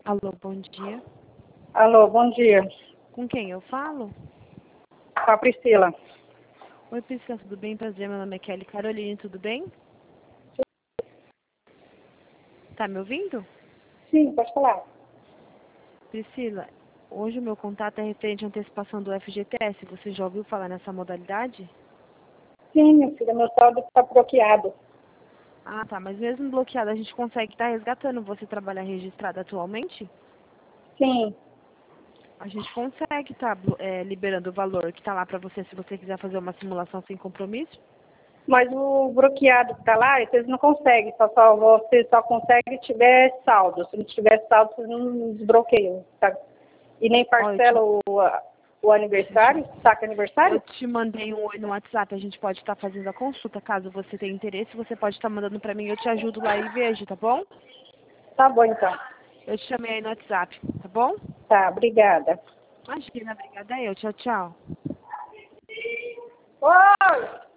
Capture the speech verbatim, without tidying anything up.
Alô, bom dia. Alô, bom dia. Com quem eu falo? Com a Priscila. Oi, Priscila, tudo bem? Prazer, meu nome é Kelly Caroline, tudo bem? Tá me ouvindo? Sim, pode falar. Priscila, hoje o meu contato é referente à antecipação do F G T S. Você já ouviu falar nessa modalidade? Sim, minha filha, meu saldo está bloqueado. Ah, tá, mas mesmo bloqueado, a gente consegue estar resgatando. Você trabalha registrado atualmente? Sim, A gente consegue estar liberando o valor que está lá para você, se você quiser fazer uma simulação sem compromisso. mas o bloqueado que está lá, vocês não conseguem, só, só, você só consegue se tiver saldo. Se não tiver saldo, vocês não desbloqueiam. Tá? E nem parcela Ó, o, o aniversário, saca eu aniversário? te mandei um oi no WhatsApp, a gente pode estar fazendo a consulta. Caso você tenha interesse, você pode estar mandando para mim, eu te ajudo lá e vejo, tá bom? Tá bom, então. Eu te chamei aí no WhatsApp, tá bom? Tá, obrigada. Imagina, obrigada eu. Tchau, tchau. Oi!